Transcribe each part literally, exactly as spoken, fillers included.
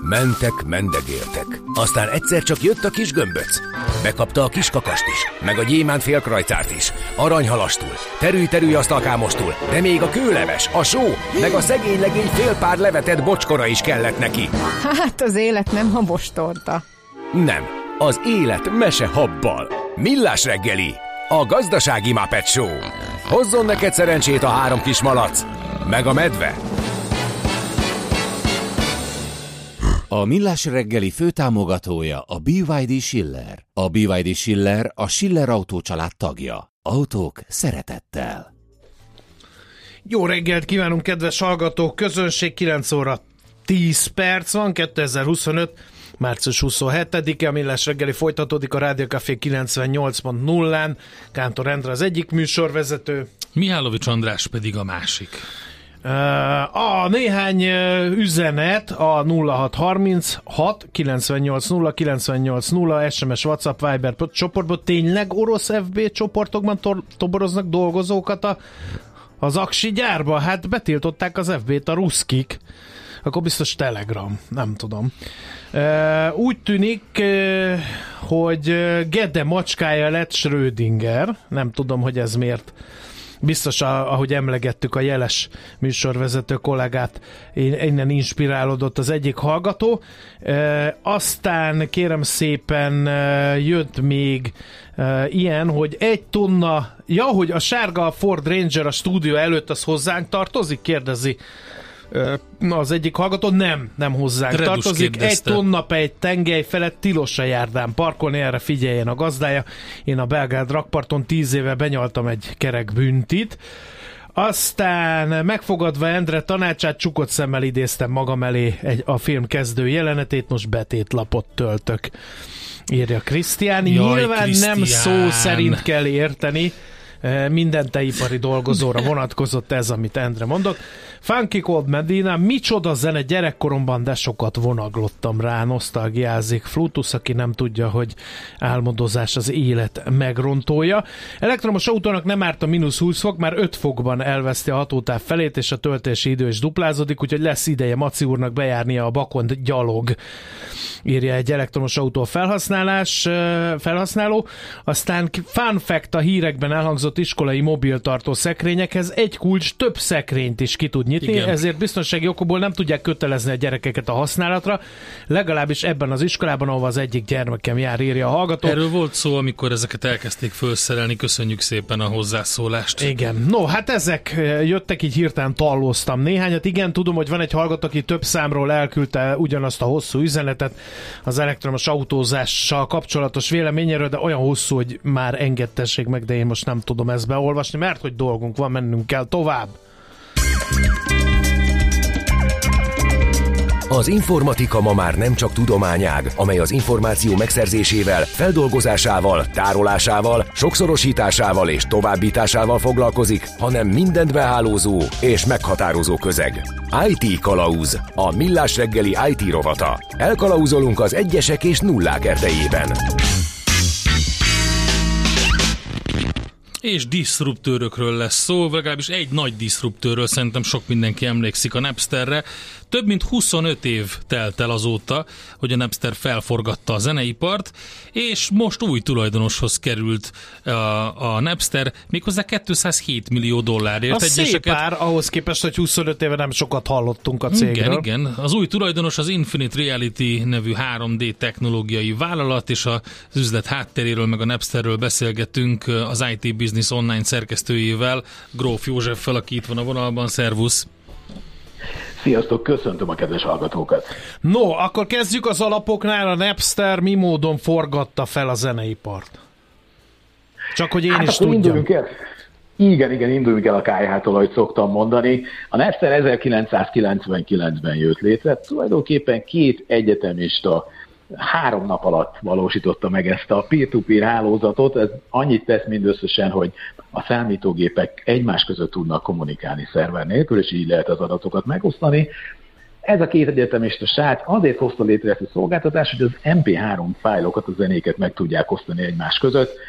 Mentek, mendegéltek. Aztán egyszer csak jött a kis gömböc. Bekapta a kis kakast is, meg a gyémánt félkrajcárt is, aranyhalastul, terű-terű asztalkámostul, de még a kőleves, a só, meg a szegény legény fél pár levetett bocskora is kellett neki. Hát az élet nem habostorta. Nem, az élet mese habbal. Millás reggeli, a gazdasági Muppet Show. Hozzon neked szerencsét a három kis malac, meg a medve. A Millás reggeli főtámogatója a bé vé dé Schiller. A bé vé dé Schiller a Schiller Autó család tagja. Autók szeretettel. Jó reggelt kívánunk, kedves hallgatók! Közönség, kilenc óra tíz perc van, kétezer-huszonöt. március huszonhetedike, a Millás reggeli folytatódik a Rádió Café kilencvennyolc pont nullán. Kántor Endre az egyik műsorvezető. Mihálovics András pedig a másik. A néhány üzenet a nulla hat harminchat kilencvennyolc nulla kilencvennyolc nulla es em es, WhatsApp, Viber csoportban. Tényleg orosz ef bé csoportokban to- toboroznak dolgozókat a, az aksi gyárba? Hát betiltották az ef bét a ruszkik. Akkor biztos Telegram, nem tudom. Úgy tűnik, hogy Gede macskája lett Schrödinger. Nem tudom, hogy ez miért. Biztos, ahogy emlegettük a jeles műsorvezető kollégát, innen inspirálódott az egyik hallgató. Aztán kérem szépen jött még ilyen, hogy egy tonna, ja, hogy a sárga Ford Ranger a stúdió előtt az hozzánk tartozik, kérdezi az egyik hallgató. Nem, nem hozzánk Redus tartozik. kérdezte. Egy tonna per egy tengely felett tilos a járdán parkolni, erre figyeljen a gazdája. Én a Belgrád rakparton tíz éve benyaltam egy kerek büntit. Aztán megfogadva Endre tanácsát, csukott szemmel idéztem magam elé egy, a film kezdő jelenetét, most betétlapot töltök, írja Krisztián. Nyilván Krisztián. nem szó szerint kell érteni, minden teipari dolgozóra vonatkozott ez, amit Endre mondott. Funky Cold Medina, micsoda zene, gyerekkoromban de sokat vonaglottam rá, nosztalgiázik Flutus, aki nem tudja, hogy álmodozás az élet megrontója. Elektromos autónak nem árt a mínusz húsz fok, már öt fokban elveszti a hatótáv felét, és a töltési idő is duplázódik, úgyhogy lesz ideje Maci úrnak bejárnia a Bakont gyalog, írja egy elektromos autó felhasználás, felhasználó. Aztán fun fact, a hírekben elhangzott iskolai mobiltartó szekrényekhez egy kulcs több szekrényt is ki tud nyitni, igen. Ezért biztonsági okokból nem tudják kötelezni a gyerekeket a használatra, legalábbis ebben az iskolában, ahova az egyik gyermekem jár, írja a hallgató. Erről volt szó, amikor ezeket elkezdték felszerelni, köszönjük szépen a hozzászólást. Igen, no, hát ezek jöttek, így hirtelen tallóztam néhányat. Igen, tudom, hogy van egy hallgató, aki több számról elküldte ugyanazt a hosszú üzenetet az elektromos autózással kapcsolatos véleményéről, de olyan hosszú, hogy már engedtessék meg, de én most nem tudom ezt beolvasni, mert hogy dolgunk van, mennünk kell tovább. Az informatika ma már nem csak tudományág, amely az információ megszerzésével, feldolgozásával, tárolásával, sokszorosításával és továbbításával foglalkozik, hanem mindent behálózó és meghatározó közeg. í té Kalauz, a Millás reggeli í té rovata. Elkalauzolunk az egyesek és nullák erdejében. És diszruptőrökről lesz szó, legalábbis egy nagy diszruptőrről, szerintem sok mindenki emlékszik, a Napsterre. Több mint huszonöt év telt el azóta, hogy a Napster felforgatta a zeneipart, és most új tulajdonoshoz került a, a Napster, méghozzá kétszázhét millió dollárért. Az szép pár, ahhoz képest, hogy huszonöt éve nem sokat hallottunk a cégről. Igen, igen. Az új tulajdonos az Infinite Reality nevű három dé technológiai vállalat, és az üzlet hátteréről meg a Napsterről beszélgetünk az í té Business Online szerkesztőjével, Gróf Józseffel, aki itt van a vonalban. Szervusz! Sziasztok, köszöntöm a kedves hallgatókat! No, akkor kezdjük az alapoknál. A Napster mi módon forgatta fel a zeneipart? Csak hogy én hát is tudjam. El. Igen, igen, induljunk el a kályhától, ahogy szoktam mondani. A Napster ezerkilencszázkilencvenkilencben jött létre, tulajdonképpen két egyetemista három nap alatt valósította meg ezt a peer-to-peer hálózatot. Ez annyit tesz mindösszesen, hogy a számítógépek egymás között tudnak kommunikálni szerver nélkül, és így lehet az adatokat megosztani. Ez a két egyetemista srác azért hozta létre ezt a szolgáltatást, hogy az em pé három fájlokat, a zenéket meg tudják osztani egymás között.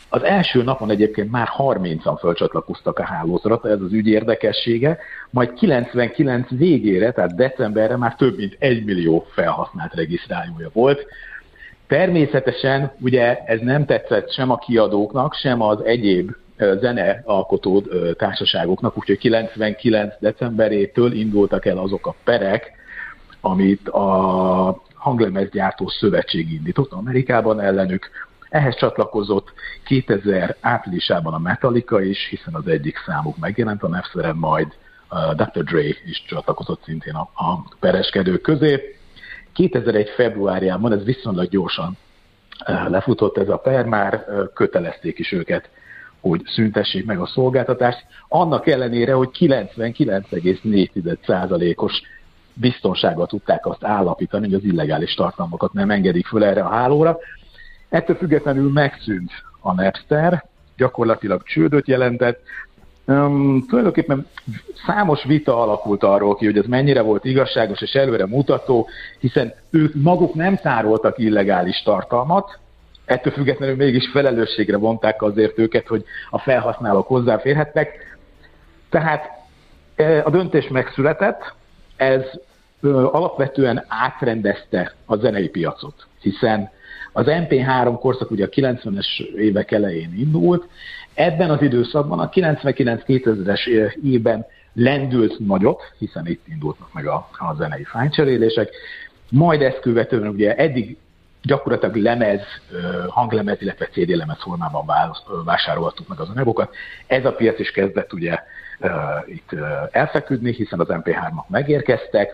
Az első napon egyébként már harmincan fölcsatlakoztak a hálózatra, ez az ügy érdekessége, majd kilencvenkilenc végére, tehát decemberre már több mint egy millió felhasznált regisztrálója volt. Természetesen ugye ez nem tetszett sem a kiadóknak, sem az egyéb zenealkotó társaságoknak, úgyhogy kilencvenkilenc decemberétől indultak el azok a perek, amit a Hanglemezgyártó Szövetség indított Amerikában ellenük. Ehhez csatlakozott kétezer áprilisában a Metallica is, hiszen az egyik számuk megjelent a Napsteren, majd doktor Dre is csatlakozott szintén a, a pereskedők közé. kétezer-egy februárjában, ez viszonylag gyorsan lefutott ez a per, már kötelezték is őket, hogy szüntessék meg a szolgáltatást, annak ellenére, hogy kilencvenkilenc egész négy százalékos biztonsággal tudták azt állapítani, hogy az illegális tartalmakat nem engedik föl erre a hálóra. Ettől függetlenül megszűnt a Napster, gyakorlatilag csődöt jelentett. Um, tulajdonképpen számos vita alakult arról ki, hogy ez mennyire volt igazságos és előre mutató, hiszen ők maguk nem tároltak illegális tartalmat, ettől függetlenül mégis felelősségre vonták azért őket, hogy a felhasználók hozzáférhetnek. Tehát a döntés megszületett, ez alapvetően átrendezte a zenei piacot, hiszen az em pé három korszak ugye a kilencvenes évek elején indult, ebben az időszakban a kilencvenkilenc-kétezres évben lendült nagyot, hiszen itt indultak meg a, a zenei fánycserélések, majd ezt követően ugye eddig gyakorlatilag lemez, hanglemez, illetve cé dé lemez formában vásároltuk meg az anyagokat. Ez a piac is kezdett ugye itt elfeküdni, hiszen az em pé hármak megérkeztek,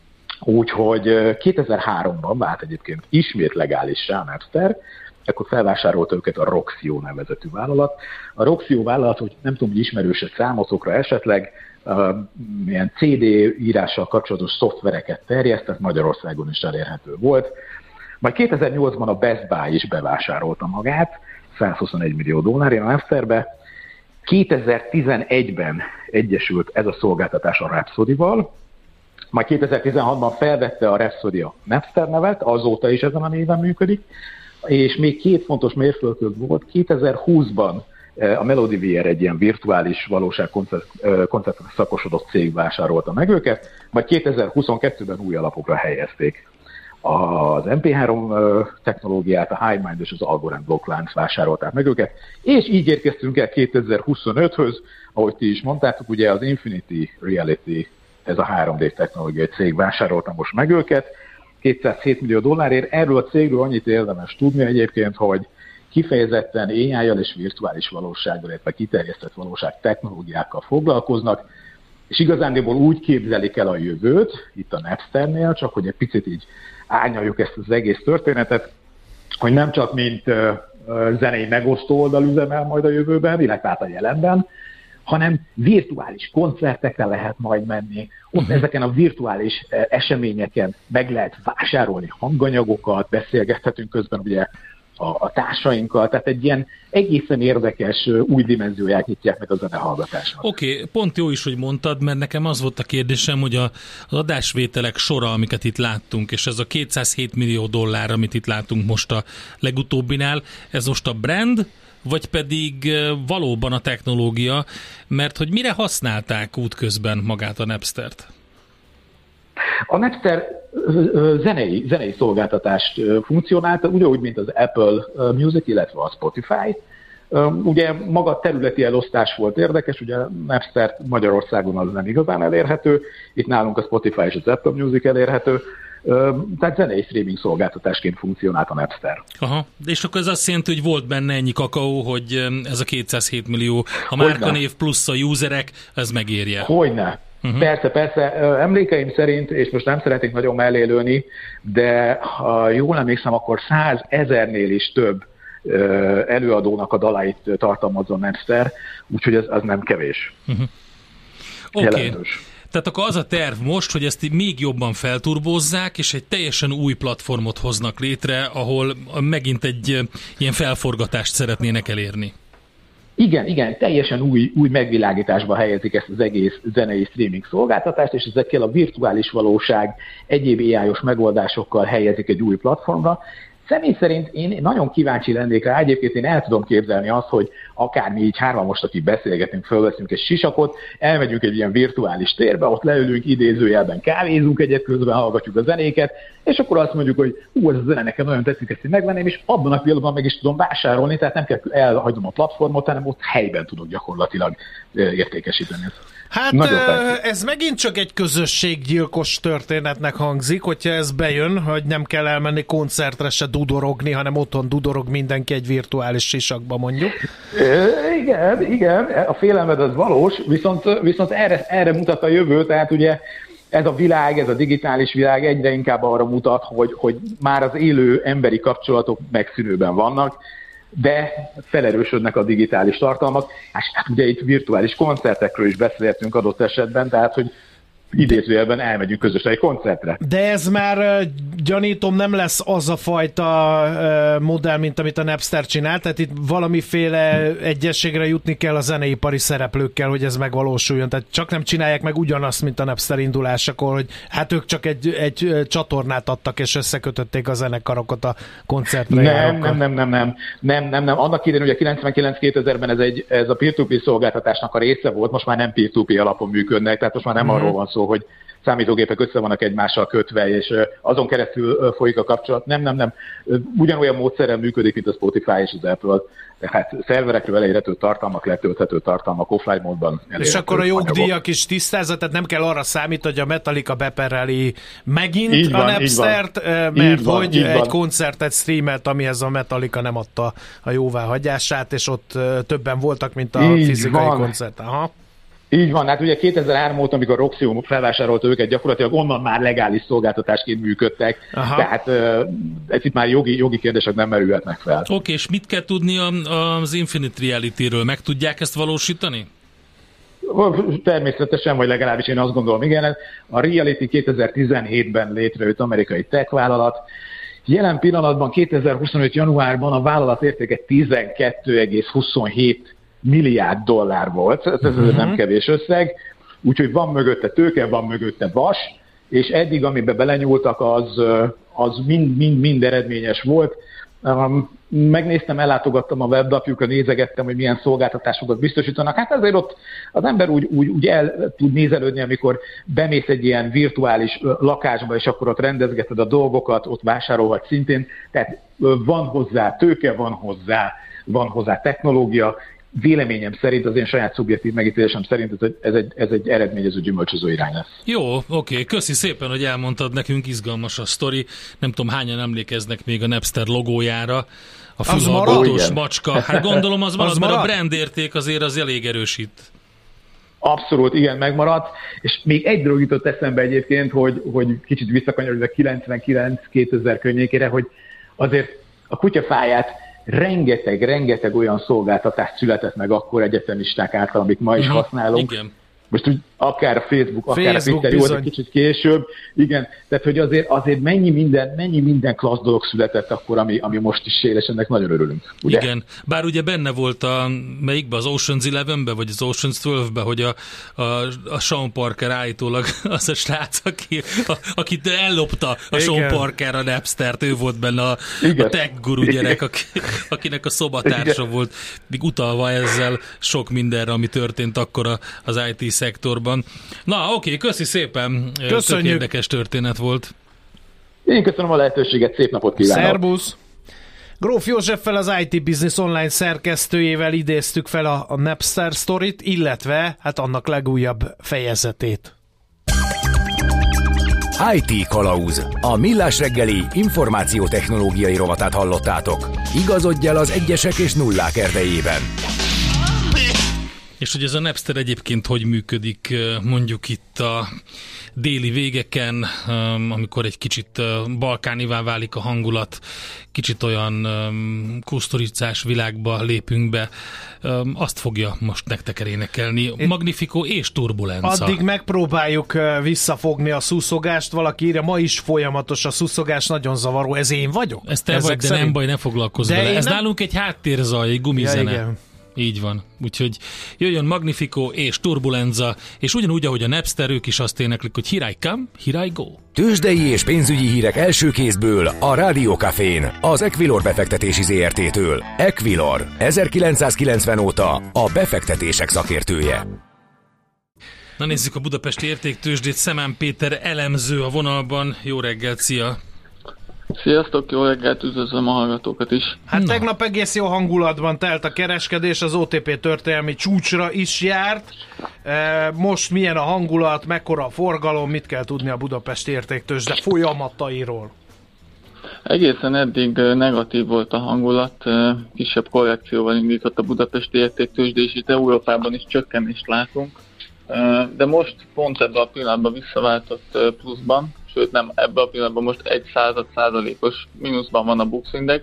úgyhogy kétezer-háromban vált egyébként ismét legális a Napster, akkor felvásárolta őket a Roxio nevezetű vállalat. A Roxio vállalat, hogy nem tudom, hogy ismerősek számotokra esetleg, uh, ilyen cé dé írással kapcsolatos szoftvereket terjesztett, Magyarországon is elérhető volt. Majd kétezer-nyolcban a Best Buy is bevásárolta magát, százhuszonegy millió dollárért a Napsterbe. kétezer-tizenegyben egyesült ez a szolgáltatás a Rhapsody-val, majd kétezer-tizenhatban felvette a Rhapsody a Napster nevet, azóta is ezen a néven működik, és még két fontos mérföldkő volt. kétezer-húszban a MelodyVR egy ilyen virtuális valóság konceptre szakosodott cég vásárolta meg őket, majd kétezer-huszonkettőben új alapokra helyezték az em pé három technológiát, a HighMind és az Algorand Blocklines vásárolták meg őket, és így érkeztünk el kétezer-huszonöthöz, ahogy ti is mondtátok, ugye az Infinity Reality, ez a három dé technológiai cég vásárolta most meg őket, kétszázhét millió dollárért. Erről a cégről annyit érdemes tudni egyébként, hogy kifejezetten á i-jal és virtuális valósággal, illetve kiterjesztett valóság technológiákkal foglalkoznak, és igazándiból úgy képzelik el a jövőt, itt a Napsternél, csak hogy egy picit így árnyaljuk ezt az egész történetet, hogy nem csak mint uh, zenei megosztó oldal üzemel majd a jövőben, illetve hát a jelenben, hanem virtuális koncertekre lehet majd menni. Ott uh-huh. ezeken a virtuális eseményeken meg lehet vásárolni hanganyagokat, beszélgethetünk közben ugye a, a társainkkal, tehát egy ilyen egészen érdekes új dimenzióját nyitják meg a zenehallgatásnak. Oké, okay, pont jó is, hogy mondtad, mert nekem az volt a kérdésem, hogy a, az adásvételek sora, amiket itt láttunk, és ez a kétszázhét millió dollár, amit itt látunk most a legutóbbinál, ez most a brand, vagy pedig valóban a technológia, mert hogy mire használták útközben magát a Napstert? A Napster zenei, zenei szolgáltatást funkcionálta, ugyanúgy, mint az Apple Music, illetve a Spotify. Ugye maga területi elosztás volt érdekes, ugye Napster Magyarországon az nem igazán elérhető, itt nálunk a Spotify és az Apple Music elérhető, tehát zenei streaming szolgáltatásként funkcionált a Napster. Aha, és akkor ez azt jelenti, hogy volt benne ennyi kakaó, hogy ez a kétszázhét millió, a márkanév plusz a userek, ez megérje. Hogyne. Uh-huh. Persze, persze. Emlékeim szerint, és most nem szeretnék nagyon mellélőni, de ha jól emlékszem, akkor százezernél is több előadónak a dalait tartalmazza a Napster, úgyhogy ez az nem kevés. Uh-huh. Oké. Okay. Tehát akkor az a terv most, hogy ezt még jobban felturbózzák, és egy teljesen új platformot hoznak létre, ahol megint egy ilyen felforgatást szeretnének elérni. Igen, igen, teljesen új, új megvilágításba helyezik ezt az egész zenei streaming szolgáltatást, és ezekkel a virtuális valóság egyéb á i-os megoldásokkal helyezik egy új platformra. Személy szerint én nagyon kíváncsi lennék rá, egyébként én el tudom képzelni azt, hogy akár mi így hárman most, akik beszélgetünk, fölveszünk egy sisakot, elmegyünk egy ilyen virtuális térbe, ott leülünk idézőjelben, kávézunk egyet, közben hallgatjuk a zenéket, és akkor azt mondjuk, hogy hú, ez a zene nekem nagyon tetszik, ezt én megvenném, és abban a pillanatban meg is tudom vásárolni, tehát nem kell elhagynom a platformot, hanem ott helyben tudok gyakorlatilag értékesíteni. Hát ez megint csak egy közösséggyilkos történetnek hangzik, hogyha ez bejön, hogy nem kell elmenni koncertre se dudorogni, hanem otthon dudorog mindenki egy virtuális sisakba, mondjuk. Igen, igen, a félelmed az valós, viszont, viszont erre, erre mutat a jövő, tehát ugye ez a világ, ez a digitális világ egyre inkább arra mutat, hogy, hogy már az élő emberi kapcsolatok megszűnőben vannak, de felerősödnek a digitális tartalmak, és hát ugye itt virtuális koncertekről is beszéltünk adott esetben, tehát hogy idézőjelben elmegyünk közösen egy koncertre. De ez már, gyanítom, nem lesz az a fajta modell, mint amit a Napster csinál, tehát itt valamiféle egyességre jutni kell a zeneipari szereplőkkel, hogy ez megvalósuljon, tehát csak nem csinálják meg ugyanazt, mint a Napster indulásakor, hogy hát ők csak egy, egy csatornát adtak, és összekötötték a zenekarokat a koncertre. Nem, nem, nem, nem, nem, nem, nem, nem. Annak idején ugye kilencvenkilenc-kétezerben ez, egy, ez a peer-to-peer szolgáltatásnak a része volt, most már nem peer-to-peer alapon működnek, tehát most már nem mm-hmm. arról van szó, hogy számítógépek össze vannak egymással kötve, és azon keresztül folyik a kapcsolat. Nem, nem, nem. Ugyanolyan módszerrel működik, mint a Spotify és az Apple. Tehát szerverekről elérhető tartalmak, letölthető tartalmak offline módban. És akkor a jogdíjak is tisztázat, tehát nem kell arra számítani, hogy a Metallica bepereli megint így a Napstert, mert van, hogy egy van. koncertet streamelt, amihez a Metallica nem adta a jóváhagyását, és ott többen voltak, mint a így fizikai van. koncert. Aha. Így van, hát ugye kétezer-három óta, amikor Roxio felvásárolta őket, gyakorlatilag onnan már legális szolgáltatásként működtek, Aha. tehát ez itt már jogi, jogi kérdések nem merülhetnek fel. Oké, okay, és mit kell tudni az Infinite Reality-ről? Meg tudják ezt valósítani? Természetesen, vagy legalábbis én azt gondolom, igen. A Reality kétezer-tizenhétben létrejött amerikai tech vállalat. Jelen pillanatban kétezer-huszonöt januárban a vállalat értéke tizenkettő egész huszonhét milliárd dollár volt, ez uh-huh. nem kevés összeg, úgyhogy van mögötte tőke, van mögötte vas, és eddig, amiben belenyúltak, az, az mind, mind, mind eredményes volt. Megnéztem, ellátogattam a weblapjukra, nézegettem, hogy milyen szolgáltatásokat biztosítanak. Hát azért ott az ember úgy, úgy, úgy el tud nézelődni, amikor bemész egy ilyen virtuális lakásba, és akkor ott rendezgeted a dolgokat, ott vásárolhatsz szintén. Tehát van hozzá tőke, van hozzá, van hozzá technológia. Véleményem szerint, az én saját szubjektív megítélésem szerint ez egy, ez egy eredményező, gyümölcsöző irány lesz. Jó, oké, köszi szépen, hogy elmondtad nekünk, izgalmas a sztori. Nem tudom, hányan emlékeznek még a Napster logójára, a fülhallgatós macska. Hát gondolom az, az marad, mert a brand érték azért az elég erősít. Abszolút, igen, megmaradt. És még egy dolog jutott eszembe egyébként, hogy, hogy kicsit visszakanyarodva kilencvenkilenc-kétezer környékére, hogy azért a kutyafáját rengeteg, rengeteg olyan szolgáltatást született meg akkor egyetemisták által, amik ma is uh-huh. használunk. Igen. Most úgy akár a Facebook, akár Facebook, a Twitter, jó, egy kicsit később. Igen, tehát hogy azért, azért mennyi minden, mennyi minden klassz dolog született akkor, ami, ami most is él, és ennek nagyon örülünk. Ugye? Igen, bár ugye benne volt a, melyikben, az Ocean's Eleven-ben, vagy az Ocean's Twelve-ben, hogy a, a, a Sean Parker állítólag az a srác, aki, a, akit ellopta a Igen. Sean Parker a Napstert, ő volt benne a, a tech guru gyerek, aki, akinek a szobatársa Igen. volt, még utalva ezzel sok mindenre, ami történt akkor az i té szektorban. Na, oké, köszi szépen. Köszönjük. Tök érdekes történet volt. Én köszönöm a lehetőséget, szép napot kívánok. Szerbusz. Gróf Józseffel, az i té Business Online szerkesztőjével idéztük fel a, a Napster sztorit, illetve hát annak legújabb fejezetét. i té Kalauz. A millás reggeli információtechnológiai rovatát hallottátok. Igazodj el az egyesek és nullák erdejében. És hogy ez a Napster egyébként hogy működik mondjuk itt a déli végeken, amikor egy kicsit balkánivá válik a hangulat, kicsit olyan kusztoricás világba lépünk be, azt fogja most nektek elénekelni. Magnifico és Turbulenza. Addig megpróbáljuk visszafogni a szuszogást, valaki írja, ma is folyamatos a szuszogás, nagyon zavaró, ez én vagyok? Ez te vagy, de nem baj, ne foglalkozz vele. Ez nem... nálunk egy háttérzaj, egy gumizene. Ja, igen. Így van. Úgyhogy jöjjön Magnifico és Turbulenza, és ugyanúgy, ahogy a Napster, ők is azt éneklik, hogy here I come, here I go. Tőzsdei és pénzügyi hírek első kézből a Rádió Cafén, az Equilor befektetési zé er té-től. Equilor, ezerkilencszázkilencven óta a befektetések szakértője. Na nézzük a budapesti értéktőzsdét. Szemán Péter elemző a vonalban. Jó reggelt, szia! Sziasztok, jó reggelt, üdvözlöm a hallgatókat is. Hát Na. tegnap egész jó hangulatban telt a kereskedés, az o té pé történelmi csúcsra is járt. Most milyen a hangulat, mekkora a forgalom, mit kell tudni a budapesti értéktőzsde folyamatairól? Egészen eddig negatív volt a hangulat, kisebb korrekcióval indított a budapesti értéktőzsde, és itt Európában is csökkenést látunk. De most pont ebben a pillanatban visszaváltott pluszban, sőt nem ebben a pillanatban most egy század százalékos mínuszban van a Bux Index,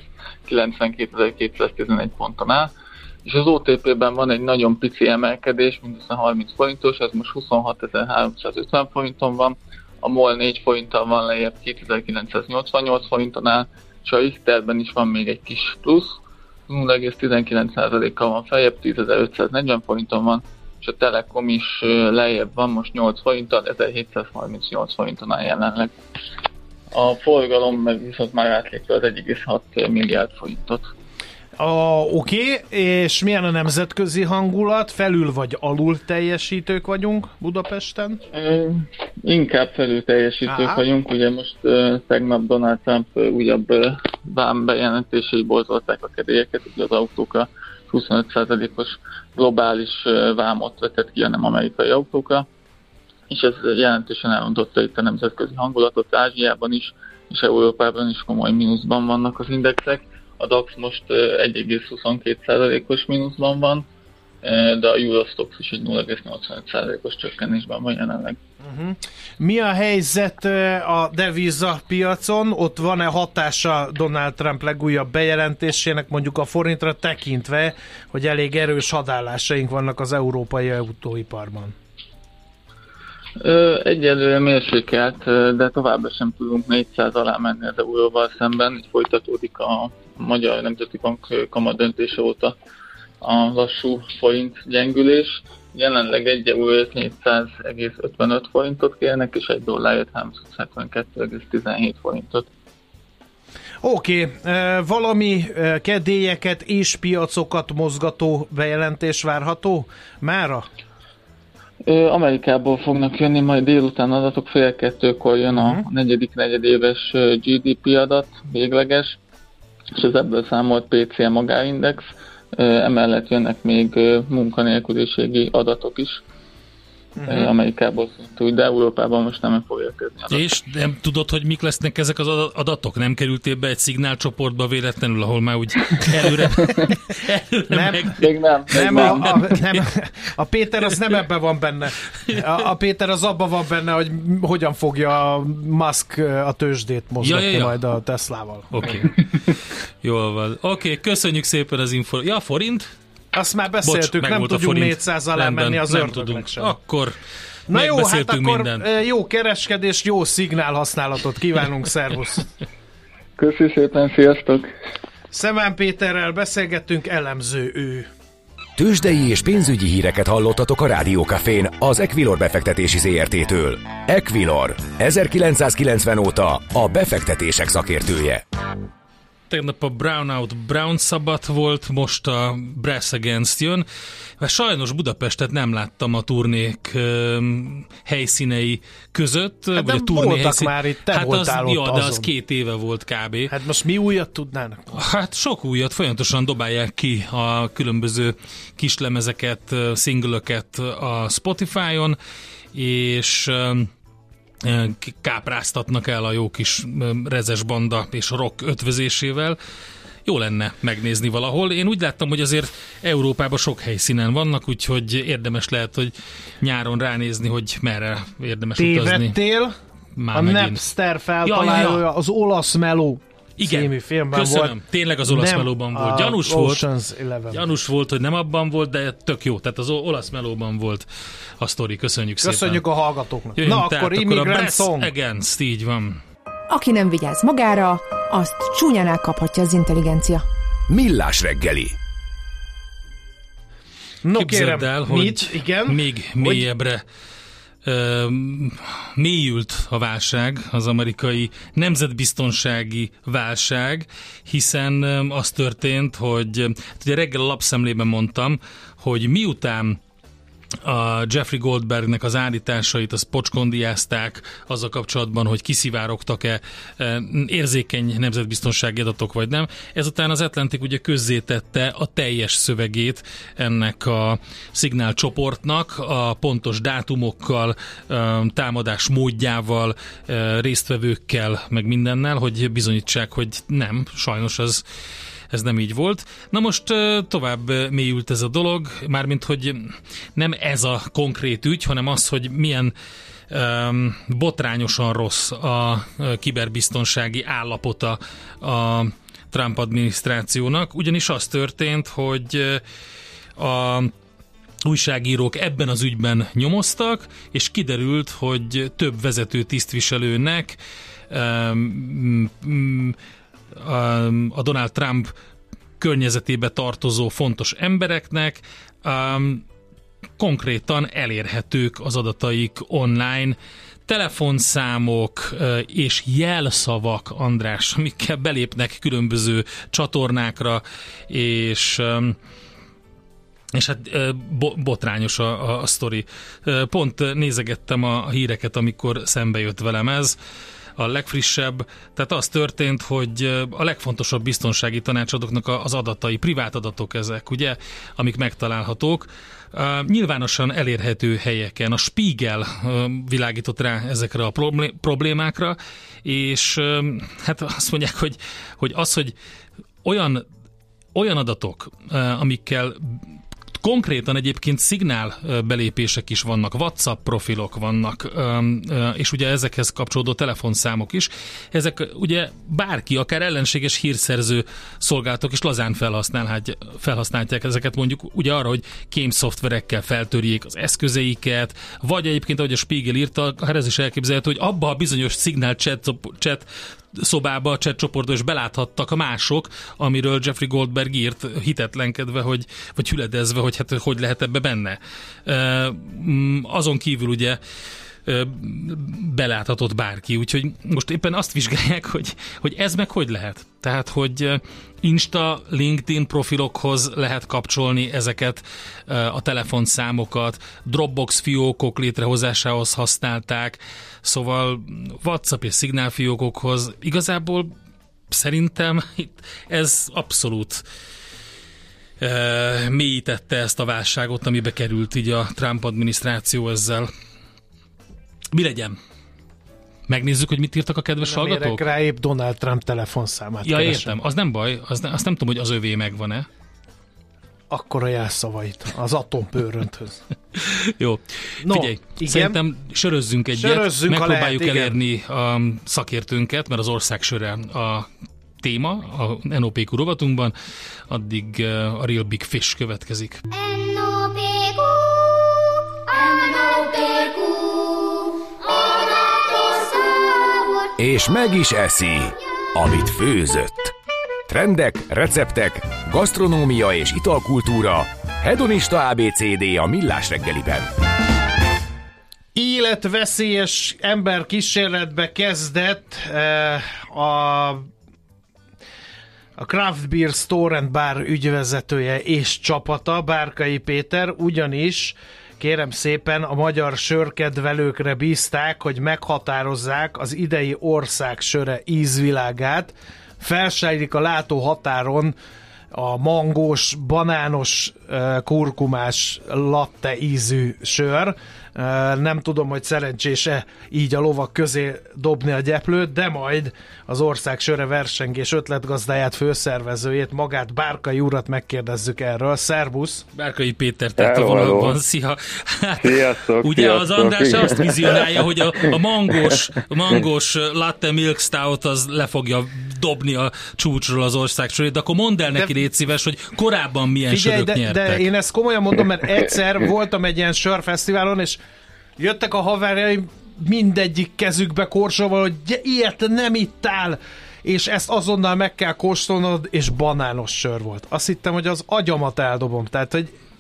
kilencvenkétezer-kétszáztizenegy ponton áll, és az o té pében van egy nagyon pici emelkedés, mindössze harminc forintos, ez most huszonhatezer-háromszázötven forinton van, a MOL négy forinttal van lejjebb, kétezer-kilencszáznyolcvannyolc forinton áll, és a Richterben is van még egy kis plusz, nulla egész tizenkilenc százalékkal van feljebb, tízezer-ötszáznegyven forinton van, és a Telekom is lejjebb van, most nyolc forinttal, ezerhétszázharmincnyolc forinton áll jelenleg. A forgalom meg viszont már átlépte az egy egész hat milliárd forintot. Oké, okay. És milyen a nemzetközi hangulat? Felül vagy alul teljesítők vagyunk Budapesten? E, inkább felül teljesítők Aha. vagyunk, ugye most uh, tegnap Donald Trump uh, újabb uh, vám bejelentései borzolták a kedélyeket, ugye az autókra huszonöt százalékos globális uh, vámot vetett ki a nem amerikai autókra, és ez jelentősen elrontotta itt a nemzetközi hangulatot. Ázsiában is és Európában is komoly mínuszban vannak az indexek. A DAX most egy egész huszonkét százalékos mínuszban van, de a Eurostoxx is egy nulla egész nyolcvanöt százalékos csökkenésben van jelenleg. Uh-huh. Mi a helyzet a deviza piacon? Ott van-e hatása Donald Trump legújabb bejelentésének mondjuk a forintra tekintve, hogy elég erős hadállásaink vannak az európai autóiparban? Egyelőre mérsékelt, de továbbra sem tudunk négyszáz alá menni az euróval szemben. Így folytatódik a Magyar Nemzeti Bank kamatdöntése óta a lassú forint gyengülés. Jelenleg egy euróért négyszáz egész ötvenöt forintot kérnek, és egy dollárért háromszázhetvenkettő egész tizenhét forintot. Oké, okay. Valami kedélyeket és piacokat mozgató bejelentés várható mára? Amerikából fognak jönni majd délután adatok, fél kettőkor jön a negyedik negyedéves gé dé pé adat, végleges, és az ebből számolt pé cé magáindex, emellett jönnek még munkanélküliségi adatok is. Uh-huh. Amerikából szintúgy, de Európában most nem fogja közni. És nem tudod, hogy mik lesznek ezek az adatok? Nem kerültél be egy szignálcsoportba véletlenül, ahol már úgy előre, előre nem, meg... Még nem. Nem, a, a, nem, a Péter az nem ebben van benne. A, a Péter az abban van benne, hogy hogyan fogja a Musk a tőzsdét mozgatni ja, ja, ja. majd a Teslával. Oké. Okay. Jól van. Oké, okay, köszönjük szépen az info. Ja, forint? Azt már beszéltük, Bocs, nem tudjunk négyszáz alá menni az ördögnek sem. Akkor na jó, hát akkor mindent. Jó kereskedés, jó szignál használatot kívánunk, szervusz! Köszi szépen, sziasztok! Szemán Péterrel beszélgettünk, elemző ő. Tőzsdei és pénzügyi híreket hallottatok a Rádió Cafén az Equilor befektetési zé er té-től. Equilor, ezerkilencszázkilencven óta a befektetések szakértője. Tegnap a Brownout Brown szabad volt, most a Brass Against jön, mert sajnos Budapestet nem láttam a turnék um, helyszínei között. Hát vagy a turné voltak helyszín... már itt, te hát voltál az, ott ja, azon. de az két éve volt kb. Hát most mi újat tudnának? Hát sok újat, folyamatosan dobálják ki a különböző kislemezeket, singlöket a Spotify-on, és... Um, kápráztatnak el a jó kis rezes banda és rock ötvözésével. Jó lenne megnézni valahol. Én úgy láttam, hogy azért Európában sok helyszínen vannak, úgyhogy érdemes lehet, hogy nyáron ránézni, hogy merre érdemes Tévedtél? utazni. Tévedtél? A Napster feltalálója, ja, ja, ja. az olasz meló című filmben köszönöm. volt. Tényleg az olasz melóban volt. Gyanús volt, gyanús volt, hogy nem abban volt, de tök jó. Tehát az olasz melóban volt a sztori. Köszönjük, Köszönjük szépen. a hallgatóknak. Jöjjön, Na, tehát, akkor Immigrant akkor Song. Against, így van. Aki nem vigyáz magára, azt csúnyán elkaphatja az intelligencia. Millás reggeli. No, Képzeld kérem, el, hogy mit? Igen? még mélyebbre ö, mélyült a válság, az amerikai nemzetbiztonsági válság, hiszen ö, az történt, hogy ugye reggel a lapszemlében mondtam, hogy miután a Jeffrey Goldbergnek az állításait az pocskondiázták azzal kapcsolatban, hogy kiszivárogtak-e érzékeny nemzetbiztonsági adatok vagy nem. Ezután az Atlantic ugye közzétette a teljes szövegét ennek a szignál csoportnak, a pontos dátumokkal, támadás módjával, résztvevőkkel, meg mindennel, hogy bizonyítsák, hogy nem, sajnos az ez nem így volt. Na most tovább mélyült ez a dolog, mármint, hogy nem ez a konkrét ügy, hanem az, hogy milyen um, botrányosan rossz a kiberbiztonsági állapota a Trump adminisztrációnak, ugyanis az történt, hogy a újságírók ebben az ügyben nyomoztak, és kiderült, hogy több vezető tisztviselőnek um, um, a Donald Trump környezetébe tartozó fontos embereknek um, konkrétan elérhetők az adataik online, telefonszámok uh, és jelszavak, András, amikkel belépnek különböző csatornákra, és um, és hát bo- botrányos a, a, a sztori. Pont nézegettem a híreket, amikor szembe jött velem ez, a legfrissebb, tehát az történt, hogy a legfontosabb biztonsági tanácsadóknak az adatai, privát adatok ezek, ugye, amik megtalálhatók, uh, nyilvánosan elérhető helyeken. A Spiegel uh, világított rá ezekre a problémákra, és uh, hát azt mondják, hogy, hogy az, hogy olyan, olyan adatok, uh, amikkel konkrétan egyébként szignál belépések is vannak, WhatsApp profilok vannak, és ugye ezekhez kapcsolódó telefonszámok is. Ezek ugye bárki, akár ellenséges hírszerző szolgálatok is lazán felhasználják ezeket, mondjuk ugye arra, hogy kém szoftverekkel feltörjék az eszközeiket, vagy egyébként, ahogy a Spiegel írta, hát ez is elképzelhető, hogy abba a bizonyos szignál chat, chat szobába, a chat csoportba is beláthattak a mások, amiről Jeffrey Goldberg írt hitetlenkedve, hogy, vagy hüledezve, hogy hát hogy lehet ebbe benne. Azon kívül ugye beláthatott bárki, úgyhogy most éppen azt vizsgálják, hogy, hogy ez meg hogy lehet. Tehát, hogy Insta, LinkedIn profilokhoz lehet kapcsolni ezeket a telefonszámokat, Dropbox fiókok létrehozásához használták, szóval WhatsApp és szignálfiókokhoz. Igazából szerintem ez abszolút mélyítette ezt a válságot, amibe került így a Trump adminisztráció ezzel. Mi legyen? Megnézzük, hogy mit írtak a kedves nem hallgatók? Nem rá épp Donald Trump telefonszámát Ja, keresem. értem. Az nem baj. Az ne, azt nem tudom, hogy az övé megvan-e. Akkor a jelszavait az atompőrönthöz. Jó. No, figyelj, igen. Szerintem sörözzünk egyet. Sörözzünk, megpróbáljuk lehet, elérni a szakértőnket, mert az ország söre a téma a en o pé kú rovatunkban. Addig a Real Big Fish következik. És meg is eszi, amit főzött. Trendek, receptek, gasztronómia és italkultúra. Hedonista á bé cé dé a Millás reggeliben. Életveszélyes ember kísérletbe kezdett eh, a, a Craft Beer Store and Bar ügyvezetője és csapata, Bárkai Péter, ugyanis kérem szépen a magyar sörkedvelőkre bízták, hogy meghatározzák az idei ország söre ízvilágát. Felsejlik a látóhatáron a mangós, banános, kurkumás latte ízű sör. Nem tudom, hogy szerencsés-e így a lovak közé dobni a gyeplőt, de majd az ország söre versengés ötletgazdáját, főszervezőjét, magát, Bárkai urat megkérdezzük erről. Szervusz! Bárkai Péter, tehát a vonalban. Szia! Hát, sziasztok, ugye sziasztok. Az András azt vizionálja, hogy a, a mangós, a mangós latte milk stout az le fogja dobni a csúcsról az ország sörét, de akkor mondd el neki, de, légy szíves, hogy korábban milyen figyelj, sörök de, nyertek. De én ezt komolyan mondom, mert egyszer voltam egy ilyen sörfesztiválon, és jöttek a haverjaim, mindegyik kezükbe korsóval, hogy ilyet nem ittál, és ezt azonnal meg kell kóstolnod, és banános sör volt. Azt hittem, hogy az agyamat eldobom. Tehát, hogy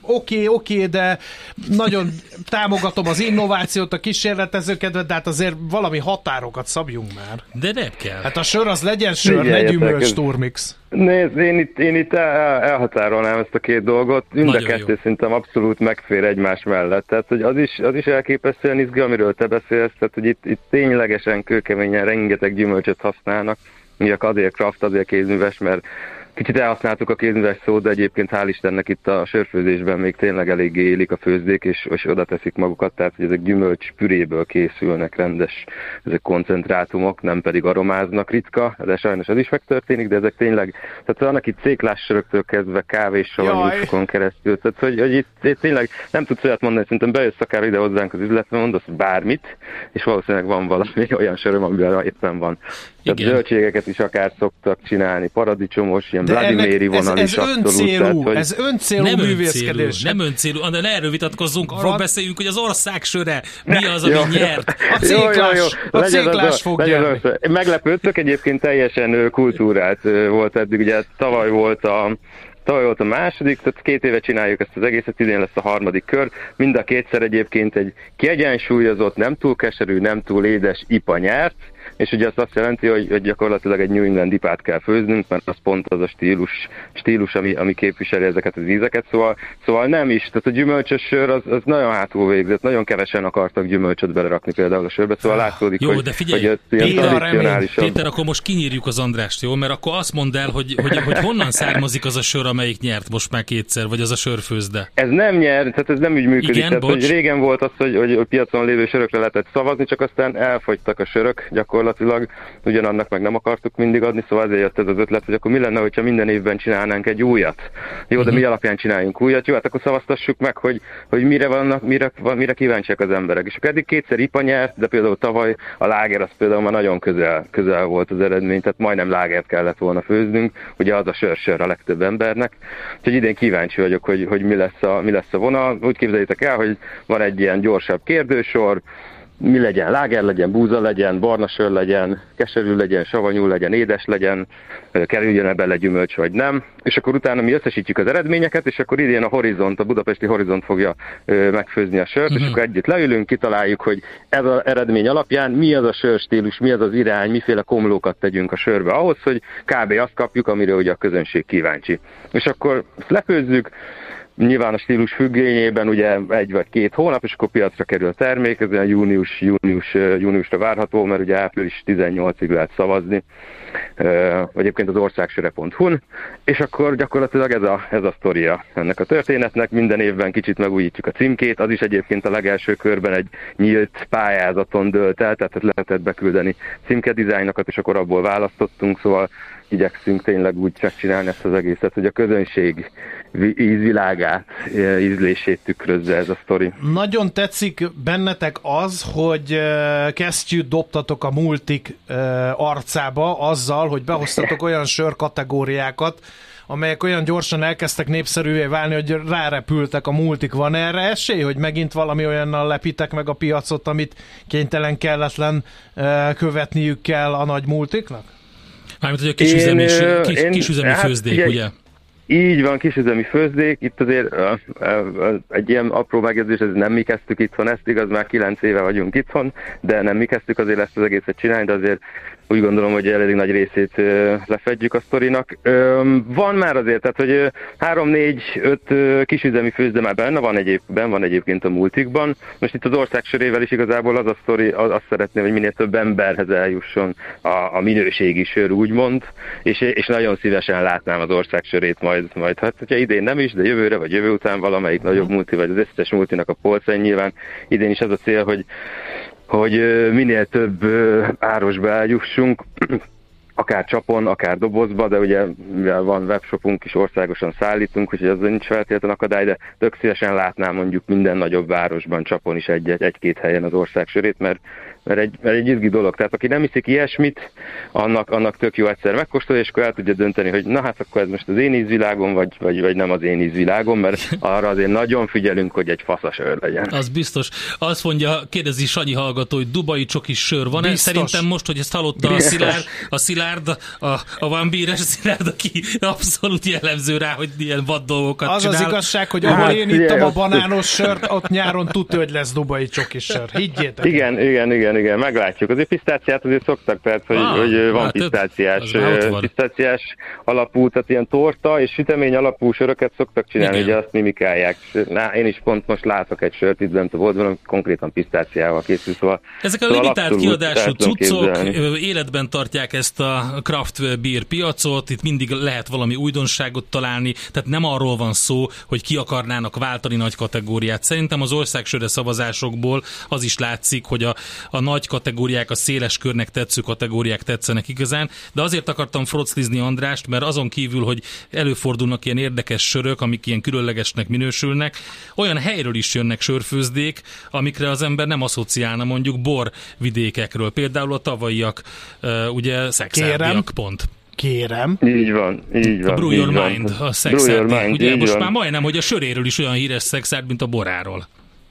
oké, okay, oké, okay, de nagyon támogatom az innovációt, a kísérletezőket, de hát azért valami határokat szabjunk már. De nem kell. Hát a sör az legyen sör, ne gyümölcs turmix. Nézd, én itt, én itt el, elhatárolnám ezt a két dolgot. Mind a kettő szerintem abszolút megfér egymás mellett. Tehát, hogy az is, az is elképesztően izgi, amiről te beszélsz, tehát, hogy itt, itt ténylegesen kőkeményen rengeteg gyümölcsöt használnak. Ugye azért craft, azért kézműves, mert kicsit elhasználtuk a kézműves szót, de egyébként hál' Istennek itt a sörfőzésben még tényleg eléggé élik a főzdék, és, és oda teszik magukat, tehát hogy ezek gyümölcs püréből készülnek rendes, ezek koncentrátumok, nem pedig aromáznak, ritka, de sajnos ez is megtörténik, de ezek tényleg, tehát vannak itt széklássöröktől kezdve kávés-savanyúsokon keresztül, tehát hogy, hogy itt, itt tényleg nem tudsz olyat mondani, szerintem bejössz akár ide hozzánk az üzletbe, mondasz bármit, és valószínűleg van valami olyan söröm, amivel éppen van. Tehát zöldségeket is akár szoktak csinálni, paradicsomos, ilyen Vladimiri vonal ez, is ez abszolút. Öncélú, Tehát, hogy ez öncélú nem művészkedés. Öncélú, nem öncélú, de erről vitatkozzunk, arról Van... beszéljünk, hogy az ország söre mi az, ami nyert. A céklás, jó, jó, jó. A céklás fog nyerni. Meglepődtök, egyébként teljesen kultúrált volt eddig, ugye tavaly volt a Tavaly volt a második, tehát két éve csináljuk ezt az egészet, idén lesz a harmadik kör. Mind a kétszer egyébként egy kiegyensúlyozott, nem túl keserű, nem túl édes ipa nyert, és ugye azt azt jelenti, hogy, hogy gyakorlatilag egy New England ipát kell főznünk, mert az pont az a stílus, stílus ami, ami képviseli ezeket az ízeket, szóval, szóval nem is. Tehát a gyümölcsös sör az, az nagyon hátul végzett, nagyon kevesen akartak gyümölcsöt belerakni például a sörbe, szóval látszódik, jó, hogy, de figyelj, hogy ilyen tradicionálisabb. Péter, akkor most kinyírjuk az Andrást, jó? Mert akkor azt mondd el, hogy, hogy, hogy honnan származik az a sör, amelyik nyert most már kétszer, vagy az a sörfőzde. Ez nem nyer, tehát ez nem úgy működik. Igen, tehát, hogy régen volt az, hogy, hogy a piacon lévő sörökre lehetett szavazni, csak aztán elfogytak a sörök gyakorlatilag, ugyanannak meg nem akartuk mindig adni, szóval ezért jött ez az ötlet, hogy akkor mi lenne, hogyha minden évben csinálnánk egy újat. Jó, de mi alapján csináljunk újat? Jó, hát akkor szavaztassuk meg, hogy, hogy mire vannak, mire, mire kíváncsiak az emberek. És akkor eddig kétszer ipa nyert, de például tavaly a láger az például már nagyon közel, közel volt az eredmény, tehát majdnem lágert kellett volna főznünk, ugye az a sör-sör a legtöbb embernek. Úgyhogy idén kíváncsi vagyok, hogy, hogy mi, lesz a, mi lesz a vonal. Úgy képzeljétek el, hogy van egy ilyen gyorsabb kérdősor, mi legyen, láger legyen, búza legyen, barna sör legyen, keserű legyen, savanyú legyen, édes legyen, kerüljön bele gyümölcs vagy nem, és akkor utána mi összesítjük az eredményeket, és akkor idén a Horizont, a budapesti Horizont fogja ö, megfőzni a sört, uh-huh. és akkor együtt leülünk, kitaláljuk, hogy ez az eredmény alapján mi az a sörstílus, mi az az irány, miféle komlókat tegyünk a sörbe ahhoz, hogy kb. Azt kapjuk, amire ugye a közönség kíváncsi. És akkor lefőzzük, nyilván a stílus függvényében ugye egy vagy két hónap, és akkor piacra kerül a termék, ez olyan június, június, júniusra várható, mert ugye április tizennyolcadikáig lehet szavazni, egyébként az országsöre pont hu-n, és akkor gyakorlatilag ez a, ez a sztoria ennek a történetnek, minden évben kicsit megújítjuk a címkét, az is egyébként a legelső körben egy nyílt pályázaton dőlt el, tehát lehetett beküldeni címkedizájnokat, és akkor abból választottunk, szóval igyekszünk tényleg úgy megcsinálni ezt az egészet, hogy a közönség ízvilágát, ízlését tükrözze ez a sztori. Nagyon tetszik bennetek az, hogy kesztyűt dobtatok a multik arcába azzal, hogy behoztatok olyan sörkategóriákat, amelyek olyan gyorsan elkezdtek népszerűvé válni, hogy rárepültek a multik. Van erre esély, hogy megint valami olyannal lepitek meg a piacot, amit kénytelen kelletlen követniük kell a nagy multiknak? Mármint, hogy a kisüzemi, én, kis, én, kisüzemi hát, főzdék, ugye, ugye? Így van, kisüzemi főzdék. Itt azért uh, uh, egy ilyen apró megjegyzés, ez nem mi kezdtük itthon ezt, igaz, már kilenc éve vagyunk itthon, de nem mi kezdtük azért ezt az egészet csinálni, de azért úgy gondolom, hogy elég nagy részét uh, lefedjük a sztorinak. Um, van már azért, tehát hogy három, négy, öt uh, kisüzemi főzde már benne van, egyéb, benne van egyébként a multikban. Most itt az országsorével is igazából az a sztori, az, azt szeretném, hogy minél több emberhez eljusson a, a minőségi sör, úgymond, és, és nagyon szívesen látnám az országsörét majd, majd, hát hogyha idén nem is, de jövőre vagy jövő után valamelyik nagyobb multi, vagy az összes multinak a polcain, nyilván idén is az a cél, hogy hogy minél több árosba eljussunk, akár csapon, akár dobozba, de ugye mivel van webshopunk is, országosan szállítunk, úgyhogy az nincs feltétlenül akadály, de tök szívesen látnám mondjuk minden nagyobb városban, csapon is egy-egy, egy-két helyen az ország sörét, mert mert egy, mert egy izgi dolog. Tehát aki nem iszik ilyesmit, annak, annak tök jó egyszer megkóstolja, és akkor el tudja dönteni, hogy na hát akkor ez most az én ízvilágom, vagy, vagy, vagy nem az én ízvilágom, mert arra azért nagyon figyelünk, hogy egy faszasör legyen. Az biztos. Azt mondja, kérdezi Sanyi hallgató, hogy dubai csokis sör van-e? Szerintem most, hogy ezt hallotta a Szilárd, a Szilárd, a, a Van Bíres Szilárd, aki abszolút jellemző rá, hogy ilyen vad dolgokat az csinál. Az igazság, hogy ahol hát, én ittam a banános sört, ott nyáron tudja, hogy lesz dubai csokis sör. Higgyétek. Igen, igen, igen, igen, meglátjuk. Azért pisztáciát azért szoktak, tehát hogy, ah, hogy van hát pisztáciás, pisztáciás alapú, tehát ilyen torta és sütemény alapú söröket szoktak csinálni, igen. Ugye azt mimikálják. Na, én is pont most látok egy sört itt bent a boltban, konkrétan pisztáciával készül, szóval ezek a limitált kiadású cuccok életben tartják ezt a craft beer piacot, itt mindig lehet valami újdonságot találni, tehát nem arról van szó, hogy ki akarnának váltani nagy kategóriát. Szerintem az országsöre szavazásokból az is látszik, hogy a, a nagy kategóriák, a széles körnek tetsző kategóriák tetszenek igazán, de azért akartam froclizni Andrást, mert azon kívül, hogy előfordulnak ilyen érdekes sörök, amik ilyen különlegesnek minősülnek, olyan helyről is jönnek sörfőzdék, amikre az ember nem asszociálna, mondjuk borvidékekről. Például a tavalyiak, ugye szexárdiak pont. Kérem. Így van, így van. A Brew Your Mind, a szexárdi. Ugye most van. Már majdnem, hogy a söréről is olyan híres szexárd, mint a boráról.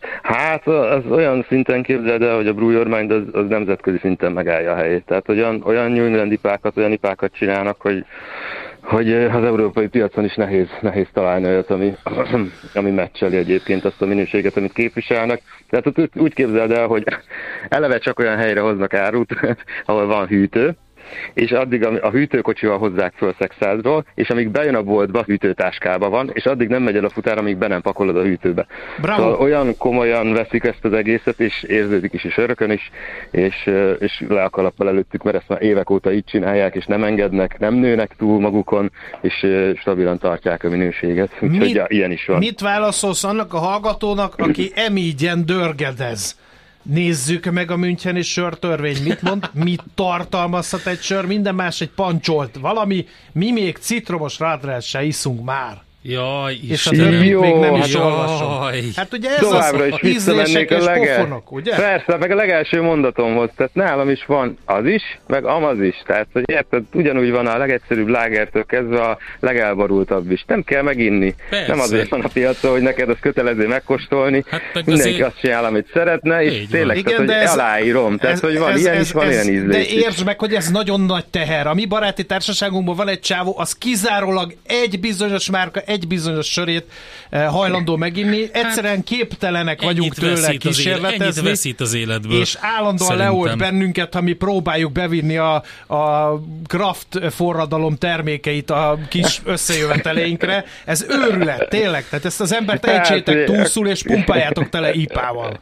Hát az olyan szinten képzeld el, hogy a Brew Your Mind az, az nemzetközi szinten megállja a helyét. Tehát olyan, olyan New England ipákat, olyan ipákat csinálnak, hogy hogy az európai piacon is nehéz, nehéz találni olyat, ami, ami meccseli egyébként azt a minőséget, amit képviselnek. Tehát ott úgy képzeld el, hogy eleve csak olyan helyre hoznak árut, ahol van hűtő, és addig a hűtőkocsival hozzák föl Szexádról, és amíg bejön a boltba, hűtőtáskába van, és addig nem megy el a futár, amíg be nem pakolod a hűtőbe. Bravo. Szóval olyan komolyan veszik ezt az egészet, és érződik is a sörökön is, és, és le a kalappal előttük, mert ezt már évek óta így csinálják, és nem engednek, nem nőnek túl magukon, és stabilan tartják a minőséget. Úgyhogy mit, ja, ilyen is van. Mit válaszolsz annak a hallgatónak, aki emígyen dörgedez? Nézzük meg a müncheni sörtörvény. Mit mond? Mit tartalmazhat egy sör? Minden más egy pancsolt. Valami, mi még citromos rádrát se iszunk már. Jaj, és a többit még nem is olvasom. Hát ugye ez továbbra az, is visszamennék a legel... pofonok, ugye? Persze, meg a legelső mondatomhoz, tehát nálam is van az is, meg amaz is. Tehát, hogy érted, ugyanúgy van a legegyszerűbb lágertől kezdve a legelbarultabb is. Nem kell meginni. Persze. Nem azért van a piacon, hogy neked az kötelező megkóstolni. Hát, Mindenki azért... azt csinál, amit szeretne, és tényleg, igen, tehát, hogy ez, aláírom. Tehát, ez, hogy van ez, ilyen ez, is, van ez, ilyen ízlés. De értsd meg, hogy ez nagyon nagy teher. A mi baráti társaságunkban van egy csávó, az kizárólag egy bizonyos márka, egy bizonyos sörét eh, hajlandó meginni. Egyszerűen képtelenek hát, vagyunk tőle kísérletezni. Ennyit veszít az életből. És állandóan leolt bennünket, ha mi próbáljuk bevinni a, a craft forradalom termékeit a kis összejöveteleinkre. Ez őrület, tényleg. Tehát ezt az embert ejtsétek túlszul, és pumpáljátok tele ipával.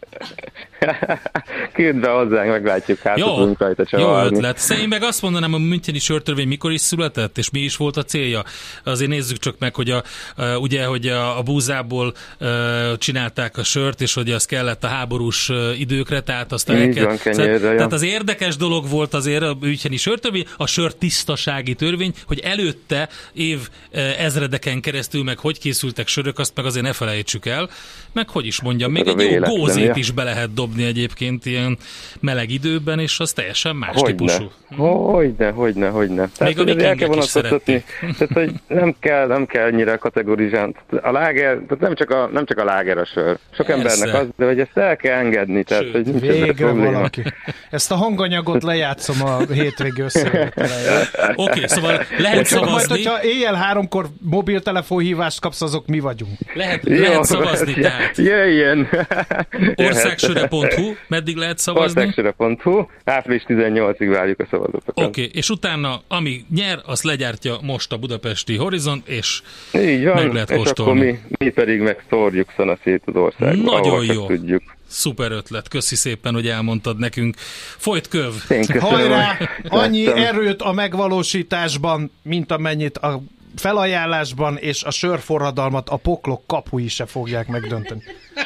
Küld be hozzánk, meglátjuk, hát tudunk rajta csavarni. Jó ötlet. Szerintem meg azt mondanám, a müncheni sörtörvény mikor is született, és mi is volt a célja. Azért nézzük csak meg, hogy a, a, ugye, hogy a, a búzából a, csinálták a sört, és hogy az kellett a háborús időkre, tehát azt el kell. Tehát az érdekes dolog volt azért a müncheni sörtörvény, a sör tisztasági törvény, hogy előtte év ezredeken keresztül meg hogy készültek sörök, azt meg azért ne felejtsük el. Meg hogy is mondjam, még egy jó gózét is be lehet dobni egyébként ilyen meleg időben, és az teljesen más hogyne. típusú. Hogyne, hogyne, hogyne. Még a vikingek is szerették. Tehát, hogy nem kell, nem kell ennyire kategorizálni. A láger, tehát nem csak a, nem csak a láger a sör. Sok Persze. embernek az, de hogy ezt el kell engedni. Tehát, Sőt, hogy nincs végre valaki. Ezt a hanganyagot lejátszom a hétvégi összejövetelején. Oké, okay, szóval lehet szavazni. Majd, hogyha éjjel háromkor mobiltelefonhívást kapsz, azok mi vagyunk. Lehet, lehet Jó, szavazni, tehát. Jöjjön! országsöre pont hu, meddig lehet szavazni? országsöre pont hu, április tizennyolcadikáig várjuk a szavazatokat. Oké, okay, és utána, ami nyer, azt legyártja most a budapesti Horizont, és így van, meg lehet és kóstolni. Akkor mi, mi pedig meg szórjuk szanaszét az országba. Nagyon jó. Tudjuk. Szuper ötlet, köszi szépen, hogy elmondtad nekünk. Folyt köv! Hajrá! Annyi erőt a megvalósításban, mint amennyit a felajánlásban, és a sörforradalmat a poklok kapui se fogják megdönteni.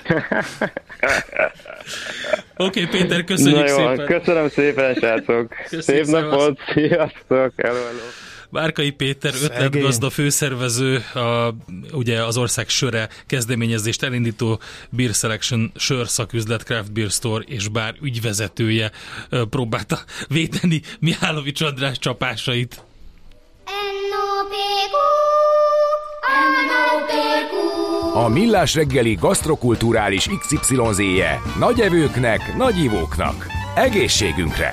Oké, okay, Péter, köszönjük Na jó, szépen! Köszönöm szépen, srácok! Szép napot! Sziasztok! Hello, hello. Várkai Péter ötletgazda főszervező, a, ugye az ország söre kezdeményezést elindító Beer Selection sörszaküzlet, Craft Beer Store és bár ügyvezetője próbálta védeni Mihálovics András csapásait. A Millás reggeli gasztrokulturális iksz ipszilon zé-je nagy evőknek, nagy ivóknak. Egészségünkre!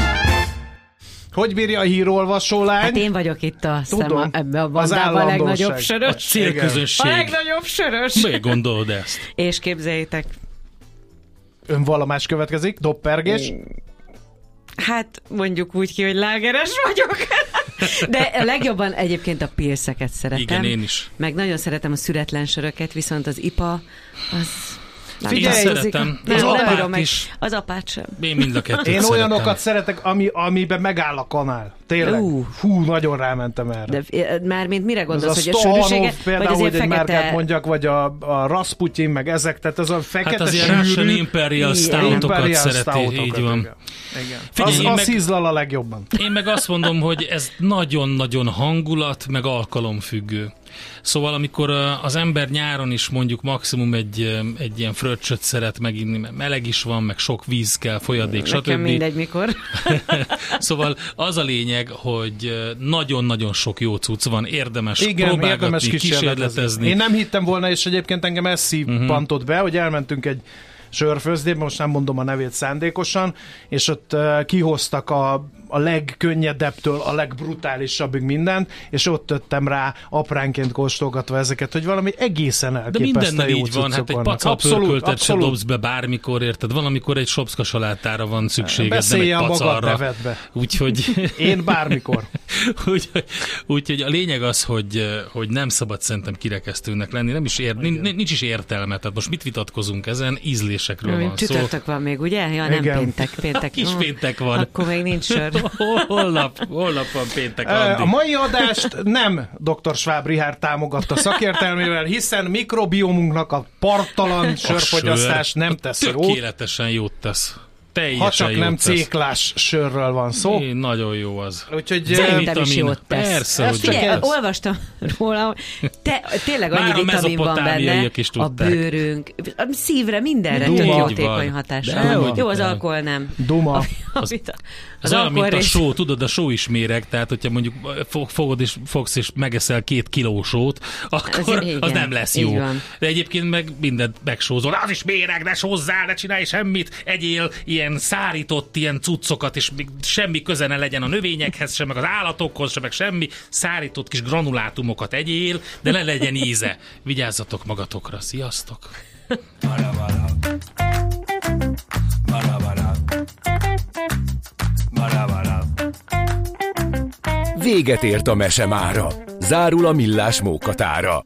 Hogy bírja a hírolvasó lány? Hát én vagyok itt a szem, ebbe a bandában a legnagyobb sörös. A célközönség. A legnagyobb sörös. Miért gondolod ezt? És képzeljétek. Önvallomás következik, doppergés. Hát mondjuk úgy ki, hogy lágeres vagyok. De a legjobban egyébként a pilszeket szeretem. Igen, én is. Meg nagyon szeretem a szüretlen söröket, viszont az i pé á, az... Figyelj, szeretem. Nem, az nem apát bírom meg. is. Az apát sem. Én mind a kettőt Én szeretem. olyanokat szeretek, ami, amiben megáll a kanál. Tényleg. Uh. Hú, nagyon rámentem erre. De mármint mire gondolsz, ez hogy a sűrűsége, például, vagy azért hogy egy fekete... márkát mondjak, vagy a, a Rasputin, meg ezek, tehát az a fekete hát az sűrű... Russian Imperial Stoutokat szereti, így van. Igen. Igen. Figyelj, az meg, az ízlal a legjobban. Én meg azt mondom, hogy ez nagyon-nagyon hangulat, meg alkalomfüggő. Szóval amikor az ember nyáron is mondjuk maximum egy, egy ilyen fröccsöt szeret meginni, mert meleg is van, meg sok víz kell, folyadék, stb. Nekem mindegy mikor. Szóval az a lényeg, hogy nagyon-nagyon sok jó cucc van, érdemes igen, próbálgatni, érdemes kísérletezni. Én nem hittem volna, és egyébként engem ez szívpantott uh-huh. be, hogy elmentünk egy sörfőzdébe, most nem mondom a nevét szándékosan, és ott uh, kihoztak a, a legkönnyedebbtől a legbrutálisabbig mindent, és ott tettem rá apránként kóstolgatva ezeket, hogy valami egészen elképesztően jó így van, hát egy pacal pörköltet se dobsz be bármikor, érted? Valamikor egy sopszka salátára van szükséged, beszélj nem egy pacarra. Úgyhogy... Én bármikor. Úgyhogy úgy, a lényeg az, hogy, hogy nem szabad szerintem kirekesztőnek lenni, nem is ér, nincs, nincs is értelme, tehát most mit vitatkozunk ezen? Ízlésekről van szó. Csütörtök van még, ugye? Ja, nem igen. péntek. péntek. Kis péntek van. Akkor még nincs sör. Holnap, holnap van péntek, Andi. A mai adást nem doktor Schwab Richard támogatta szakértelmével, hiszen mikrobiomunknak a parttalan sörfogyasztás sör nem tesz jót. Tökéletesen jót tesz. Teljesen ha csak nem tesz. Céklás sörről van szó. É, nagyon jó az. Úgyhogy szerintem is jót tesz. Persze, hogy figyelj, olvastam róla, te, tényleg annyi vitamin van benne, a bőrünk, a szívre, mindenre tök jótékony hatással. Jó, az alkohol nem. Duma. Az, az, az olyan, mint a só, tudod, a só is méreg, tehát hogyha mondjuk fogod és fogsz és megeszel két kiló sót, akkor az, az nem lesz jó. De egyébként meg mindent megsózol. Az is méreg, ne sózzál, ne csinálj semmit, egyél ilyen szárított ilyen cuccokat, és semmi köze ne legyen a növényekhez, sem meg az állatokhoz, sem meg semmi, szárított kis granulátumokat egyél, de ne legyen íze. Vigyázzatok magatokra. Sziasztok! Véget ért a mese mára. Zárul a Millás mókatára.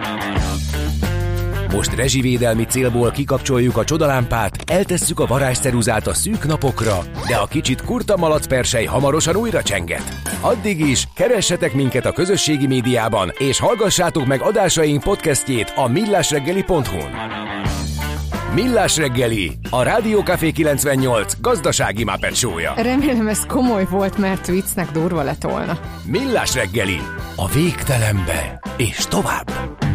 Most rezsivédelmi célból kikapcsoljuk a csodalámpát, eltesszük a varázsceruzát a szűk napokra, de a kicsit kurta malacpersely hamarosan újra csenget. Addig is keressetek minket a közösségi médiában, és hallgassátok meg adásaink podcastjét a millásreggeli pont hu-n. Millás reggeli, a Rádió Café kilencvennyolc gazdasági Muppet show-ja. Remélem ez komoly volt, mert viccnek durva lett volna. Millás reggeli, a végtelenbe és tovább.